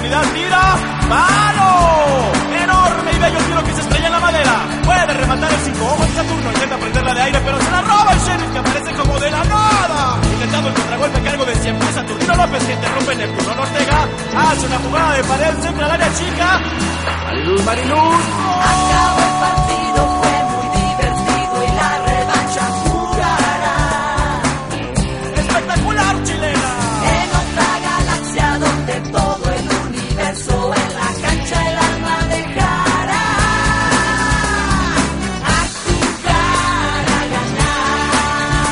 profundidad, tira, ¡palo! Enorme y bello tiro que se estrella en la madera. Puede rematar el 5, ojo en Saturno, intenta prenderla de aire, pero se la roba el Sheriff, que aparece como de la nada. Intentando el contragolpe a cargo de siempre Saturnino López, que interrumpe Neptuno Ortega. Hace una jugada de pared, centra al área chica. Mariluz, ¡oh!